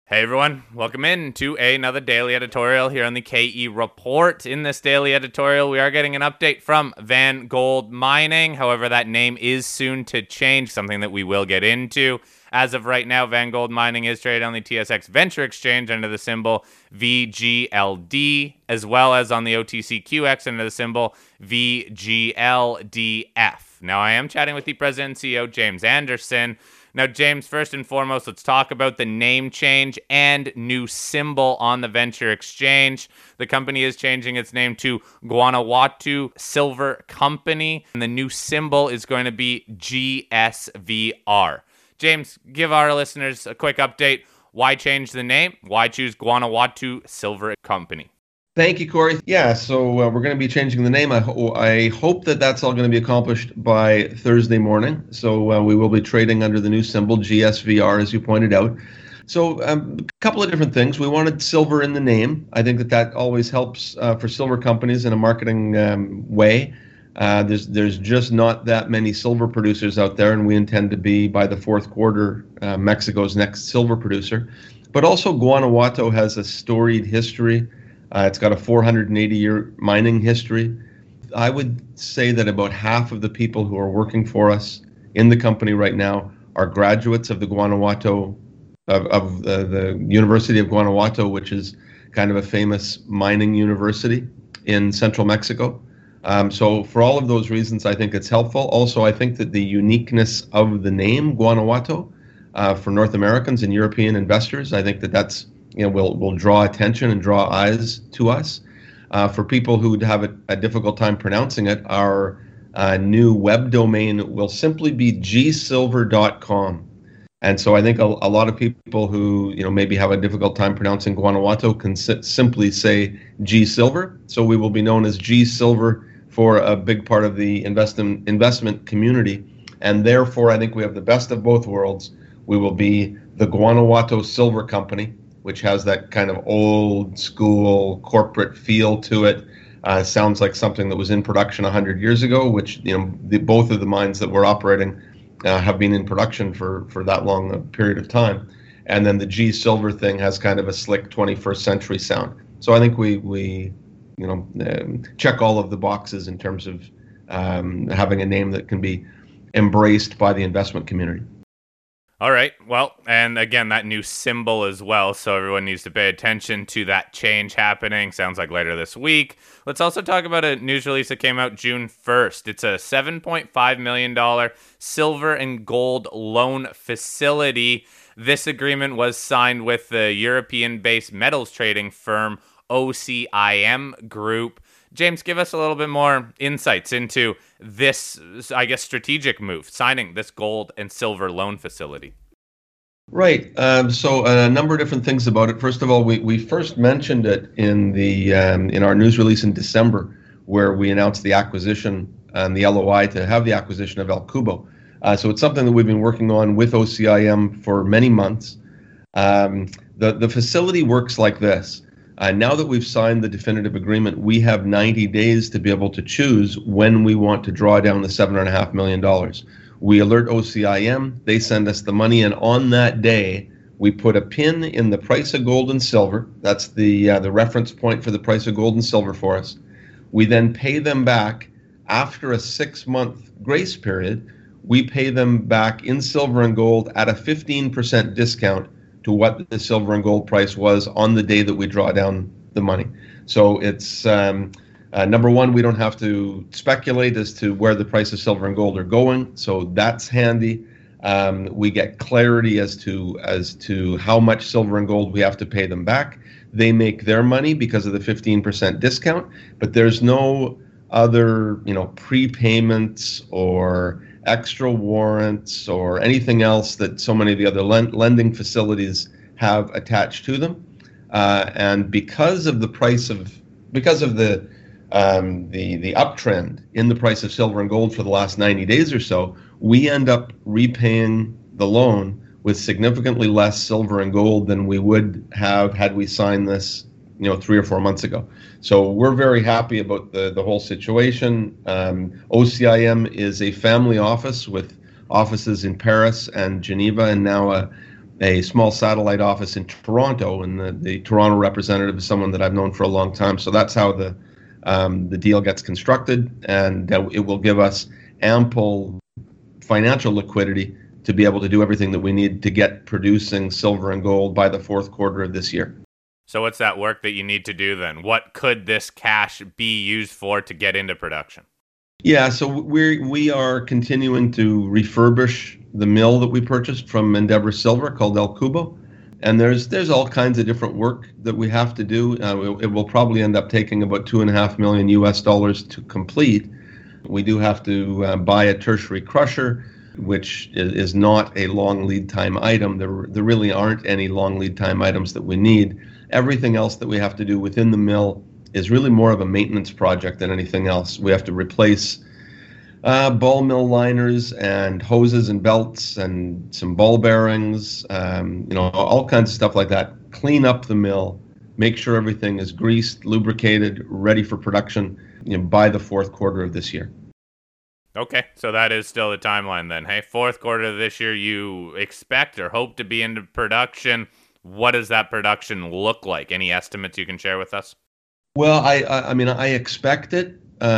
Hey everyone, welcome in to another daily editorial here on the KE Report. In this daily editorial, we are getting an update from Vangold Mining. However, that name is soon to change, something that we will get into. As of right now, Vangold Mining is traded on the TSX Venture Exchange under the symbol VGLD, as well as on the OTCQX under the symbol VGLDF. Now, I am chatting with the President and CEO, James Anderson. Now, James, first and foremost, let's talk about the name change and new symbol on the Venture Exchange. The company is changing its name to Guanajuato Silver Company, and the new symbol is going to be GSVR. James, give our listeners a quick update. Why change the name? Why choose Guanajuato Silver Company? Thank you, Corey. Yeah, so we're going to be changing the name. I hope that that's all going to be accomplished by Thursday morning. So we will be trading under the new symbol, GSVR, as you pointed out. So a couple of different things. We wanted silver in the name. I think that always helps for silver companies in a marketing way. There's just not that many silver producers out there, and we intend to be, by the fourth quarter, Mexico's next silver producer. But also Guanajuato has a storied history. It's got a 480-year mining history. I would say that about half of the people who are working for us in the company right now are graduates of the Guanajuato, of the University of Guanajuato, which is kind of a famous mining university in central Mexico. So for all of those reasons, I think it's helpful. Also, I think that the uniqueness of the name Guanajuato for North Americans and European investors, I think that's will draw attention and draw eyes to us. For people who would have a difficult time pronouncing it, our new web domain will simply be gsilver.com. And so I think a lot of people who maybe have a difficult time pronouncing Guanajuato can simply say G Silver. So we will be known as G Silver for a big part of the investment community. And therefore, I think we have the best of both worlds. We will be the Guanajuato Silver Company, which has that kind of old school corporate feel to it. Sounds like something that was in production 100 years ago, which both of the mines that we're operating have been in production for that long a period of time. And then the G Silver thing has kind of a slick 21st century sound. So I think we check all of the boxes in terms of having a name that can be embraced by the investment community. All right. Well, and again, that new symbol as well. So everyone needs to pay attention to that change happening. Sounds like later this week. Let's also talk about a news release that came out June 1st. It's a $7.5 million silver and gold loan facility. This agreement was signed with the European-based metals trading firm OCIM Group. James, give us a little bit more insights into this, I guess, strategic move, signing this gold and silver loan facility. Right. So a number of different things about it. First of all, we first mentioned it in our news release in December, where we announced the acquisition and the LOI to have the acquisition of El Cubo. So it's something that we've been working on with OCIM for many months. The facility works like this. Now that we've signed the definitive agreement, we have 90 days to be able to choose when we want to draw down the $7.5 million. We alert OCIM, they send us the money, and on that day, we put a pin in the price of gold and silver. That's the reference point for the price of gold and silver for us. We then pay them back after a 6-month grace period. We pay them back in silver and gold at a 15% discount to what the silver and gold price was on the day that we draw down the money. So it's number one, we don't have to speculate as to where the price of silver and gold are going. So that's handy. We get clarity as to how much silver and gold we have to pay them back. They make their money because of the 15% discount, but there's no other, prepayments or extra warrants or anything else that so many of the other lending facilities have attached to them. And because of the uptrend in the price of silver and gold for the last 90 days or so, we end up repaying the loan with significantly less silver and gold than we would have had we signed this 3 or 4 months ago. So we're very happy about the whole situation. OCIM is a family office with offices in Paris and Geneva, and now a small satellite office in Toronto, and the Toronto representative is someone that I've known for a long time. So that's how the deal gets constructed, and it will give us ample financial liquidity to be able to do everything that we need to get producing silver and gold by the fourth quarter of this year. So what's that work that you need to do then? What could this cash be used for to get into production? Yeah, so we are continuing to refurbish the mill that we purchased from Endeavour Silver called El Cubo. And there's all kinds of different work that we have to do. It will probably end up taking about $2.5 million to complete. We do have to buy a tertiary crusher, which is not a long lead time item. There really aren't any long lead time items that we need. Everything else that we have to do within the mill is really more of a maintenance project than anything else. We have to replace ball mill liners and hoses and belts and some ball bearings, all kinds of stuff like that. Clean up the mill, make sure everything is greased, lubricated, ready for production, by the fourth quarter of this year. Okay, so that is still the timeline then. Hey, fourth quarter of this year, you expect or hope to be into production. What does that production look like? Any estimates you can share with us? Well, I expect it.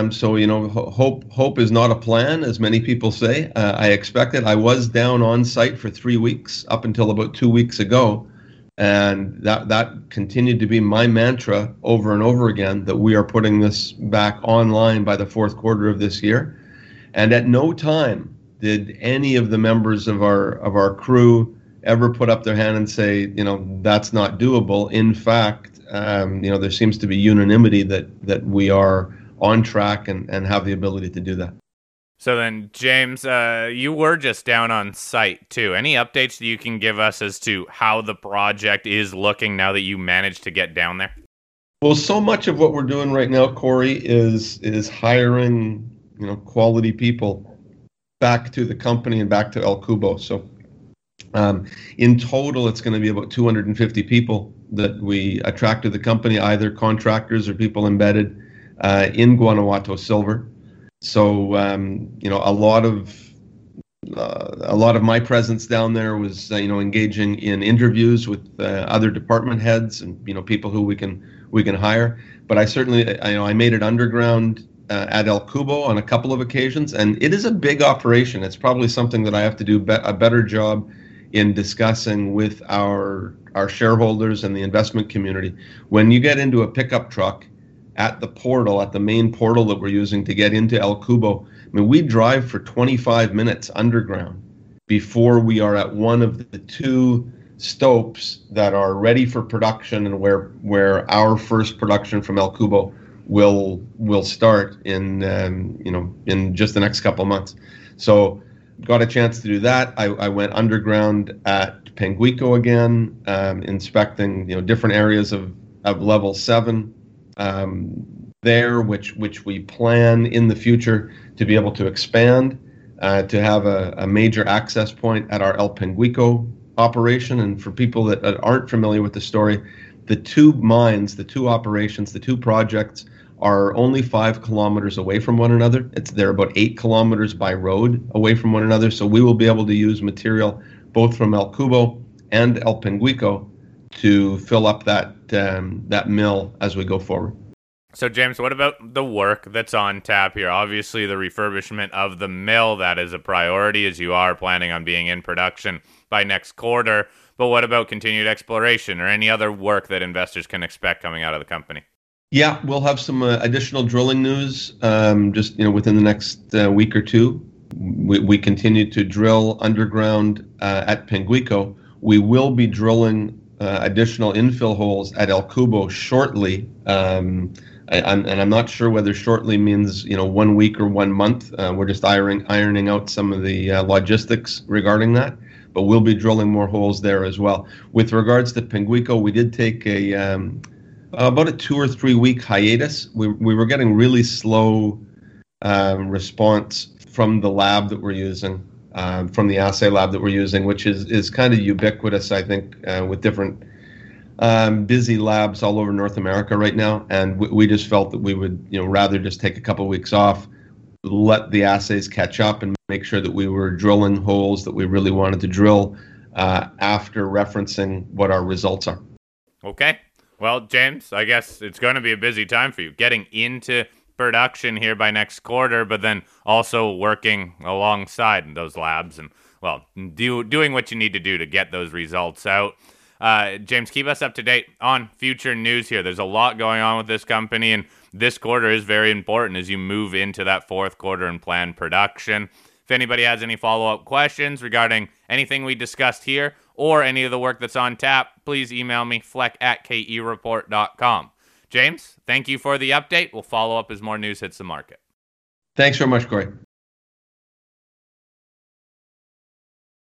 Hope is not a plan, as many people say. I expect it. I was down on site for 3 weeks up until about 2 weeks ago, and that continued to be my mantra over and over again, that we are putting this back online by the fourth quarter of this year. And at no time did any of the members of our crew ever put up their hand and say, that's not doable. In fact, there seems to be unanimity that we are on track and have the ability to do that. So then, James, you were just down on site too. Any updates that you can give us as to how the project is looking now that you managed to get down there? Well, so much of what we're doing right now, Corey, is hiring quality people back to the company and back to El Cubo. So in total, it's going to be about 250 people that we attract to the company, either contractors or people embedded in Guanajuato Silver. So a lot of my presence down there was engaging in interviews with other department heads and people who we can hire. But I certainly I made it underground at El Cubo on a couple of occasions, and it is a big operation. It's probably something that I have to do a better job in discussing with our shareholders and the investment community. When you get into a pickup truck at the main portal that we're using to get into El Cubo, we drive for 25 minutes underground before we are at one of the two stopes that are ready for production, and where our first production from El Cubo will start in just the next couple of months. So got a chance to do that. I went underground at Penguico again, inspecting different areas of level 7 there, which we plan in the future to be able to expand, to have a major access point at our El Penguico operation. And for people that aren't familiar with the story, the two mines, the two operations, the two projects are only 5 kilometers away from one another. They're about 8 kilometers by road away from one another. So we will be able to use material both from El Cubo and El Penguico to fill up that mill as we go forward. So, James, what about the work that's on tap here? Obviously, the refurbishment of the mill, that is a priority, as you are planning on being in production by next quarter. But what about continued exploration or any other work that investors can expect coming out of the company? Yeah, we'll have some additional drilling news just within the next week or two. We continue to drill underground at Penguico. We will be drilling additional infill holes at El Cubo shortly. I'm not sure whether shortly means 1 week or 1 month. We're just ironing out some of the logistics regarding that. But we'll be drilling more holes there as well. With regards to Penguico, we did take about a 2 or 3 week hiatus. We were getting really slow response from the lab that we're using, from the assay lab that we're using, which is kind of ubiquitous, I think, with different busy labs all over North America right now. And we just felt that we would rather just take a couple of weeks off, let the assays catch up, and make sure that we were drilling holes that we really wanted to drill after referencing what our results are. Okay. Well, James, I guess it's going to be a busy time for you getting into production here by next quarter, but then also working alongside those labs and, well, doing what you need to do to get those results out. James, keep us up to date on future news here. There's a lot going on with this company, and this quarter is very important as you move into that fourth quarter and plan production. If anybody has any follow-up questions regarding anything we discussed here or any of the work that's on tap, please email me, fleck@kereport.com. James, thank you for the update. We'll follow up as more news hits the market. Thanks very much, Corey.